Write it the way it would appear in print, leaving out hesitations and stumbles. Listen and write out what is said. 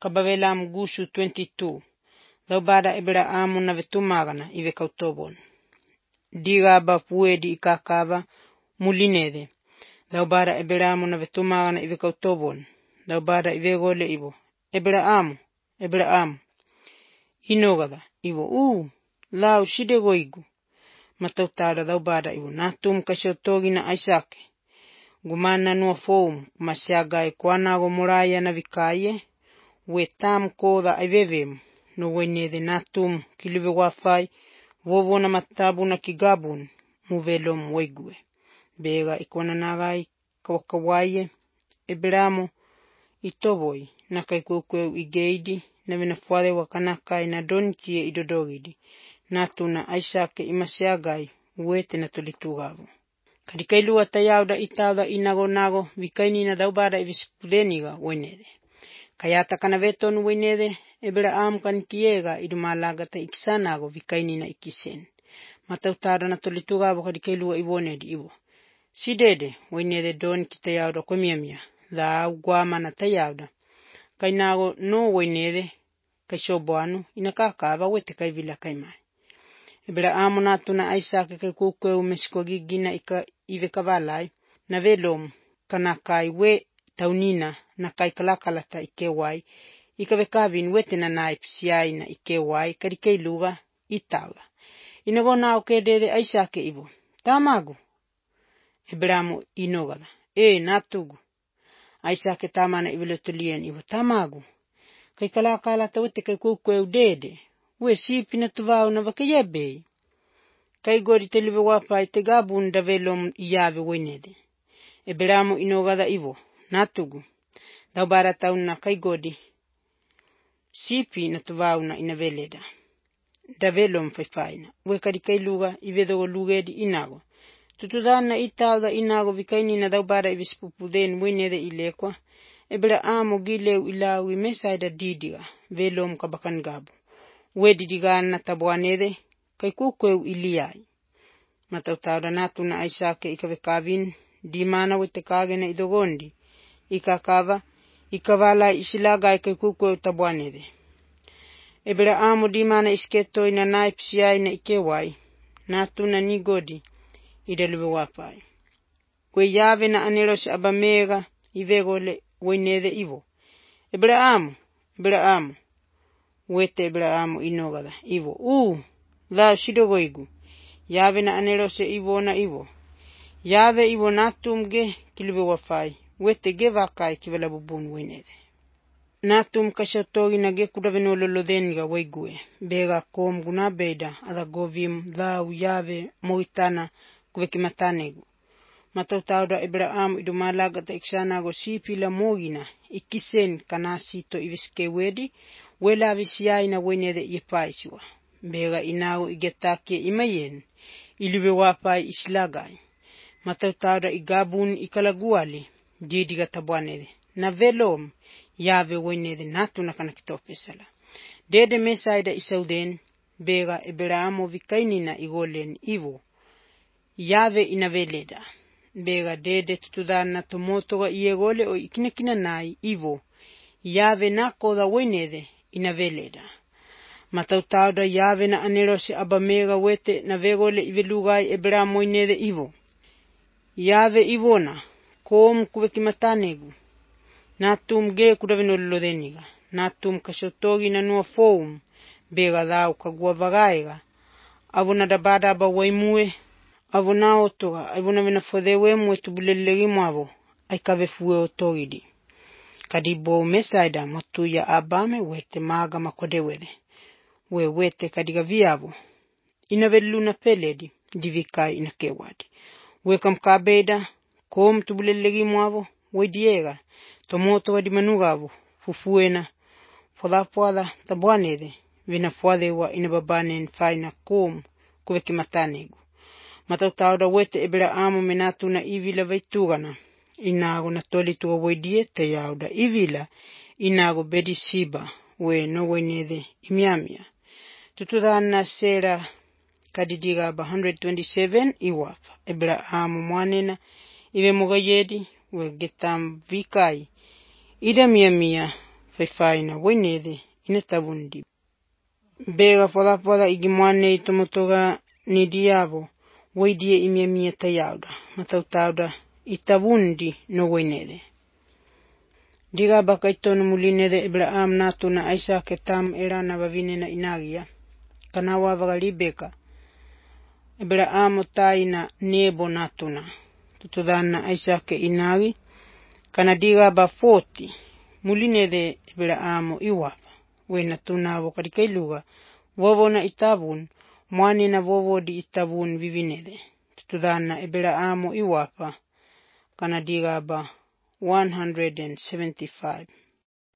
Kabavela mgushu 22. Daubada Abrahamu na vetumagana ive kautobon. Digaba puedi ikakava mulinede. Daubada Abrahamu na vetumagana ive kautobon. Daubada ive gole ivo. Abrahamu. Inogada ivo. Lau shide goigu. Matautada daubada ivo. Natum kashotogi na Isake. Gumana nua foum. Masiagai kwanago moraya na vikaye. We tam koda aivevem. No wenede natum kilive wafai. Vovo na matabu na kigabun. Muvelom wegue. Bega ikona nagai kawakawaye. Abrahamu itoboi. Nakai kukweu igeidi. Na vinafuade wakanakai na donkie idodogidi. Natu na Isake imasiagai. Uwete na tolitugavu. Kadikailu atayauda itauda inago vikaini na daubada ivispudeniga wenede. Kayata kanaveton wenede. Abrahamu kankiega idumalagata ikisanago vikaini na ikisen. Matautada na tolitugavu kadikailu ibonedi ibo. Sidede wenede don kitayauda kwemiamia. Dhau guama na tayauda. Kainago no wenede kaishoboanu inakakava wete kaivila kaimai. Abrahamu natu na Isake kai kukweu mesikogigi na ive kavalai. Na velom kanakai we taunina na kai kalakalata ikewai. Ikavekavin wete na naipsiai na ikewai kadikailuga itaula. Inago nao kedede Isake ivo. Tamagu. Abrahamu inogada. Natugu. Isake tamana ivilotolien ivo. Tamagu. Kai kalakalata wete kai kukweu dede. We sipi na tuvau na vakayebei. Kai godi telive wapai te gabun da velom iyave wenede. Abrahamu inogada ivo. Natugu. Daubara tauna kai godi. Sipi na tuvau na inaveleda. Da velom faifaina. We kadikai luga ivedogo lugedi inago. Tutudana itauda inago vikaini na daubara ivispupuden wenede ilekwa. Abrahamu gileu ilau imesaida didiga. Velom kabakan gabu. We didigan na tabuanede. Kai kukweu iliai. Matautada natu na Isake ikavekavin. Dimana wete kage na idogondi. Ikakava. Ikavala isilagai kai kukweu tabuanede. Abrahamu dimana isketoi na naipsiai na ikewai. Natu na nigodi. Idaluwe wapai. We yave na aneros abamega. Ivegole wenede ivo. Abrahamu. Wete Abrahamu inogada ivo. Dhau shidogoigu. Yave na anerose ivo na ivo. Yave ivo natum ge kilive wafai. Wete ge vakai kivala bubun wenede. Natum kashotogi na ge kudavenololodeniga wegue. Bega kom gunabeda ada govim dhau yave moitana kuvekimatanegu. Matautauda Abrahamu idumalagata iksanago sipila mogina. Ikisen kanasito iviskewedi. Wela visiai na wenede ipaisiwa. Bega inago igetakie imayen. Iliwe wapai islagai. Matautada igabun ikalaguali. Didiga tabuanede. Na velom. Yave wenede natu na kanakitopesala. Dede mesaida isauden. Bega Abrahamu vikaini na igolen ivo. Yave inaveleda. Bega dede tutudana tomotoga iegole o ikinekina nai ivo. Yave nakoda wenede inaveleda. Matautauda yave na anerose abamega wete na vegole ivelugai Abrahamu wenede ivo. Yave ivona. Kom kuvekimatanegu. Natum ge kudavenololodeniga. Natum kashotogi na nua foum. Bega dhau kaguavagaiga. Avuna dabada aba waimue. Avuna otoga. Avuna venafodewe mue tubulelegi mwavo. Aikavefue otogidi. Kadibo mesaida motuya abame wete maga makodewede. We wete kadiga viavo. Inaveluna peledi. Divikai inakewadi. We kamkabeda. Kom tubulelegi mwavo. We diega. Tomoto wadi manugavo. Fufuena. Fodapuada tabuanede. Vinafuade wa inababanen faina kom. Kuvekimatanegu. Matautauda wete Abrahamu menatu na ivila vaitugana. Inago na toli tuwa wedie te yauda ivila. Inago bedisiba. We no wenede imiamia. Tutudana sera kadidiga ba 127 iwafa. Abrahamu mwanena. Ive mugayedi. We getam vikai. Ida miamia. whaiwhaina wainede ina tavundi. Bega whalapola igi moane I tomotoga ni diavo, waidie imia mia tayauda, matautauda I tavundi no wainede. Diga baka itonu mulinede Abraham natuna Isaac etam erana vavinena inagia. Kanawa vagalibeka. Abraham taina nebo natuna. Tutudana Isaac inagi. Kana diga ba 40. Mulinede Abraham iwapa. Wena tuna vokarikailuga. Vovo na itavun. Mwani na vovo di itavun vivinede. Tutudana Abraham iwapa. Kana diga ba 175.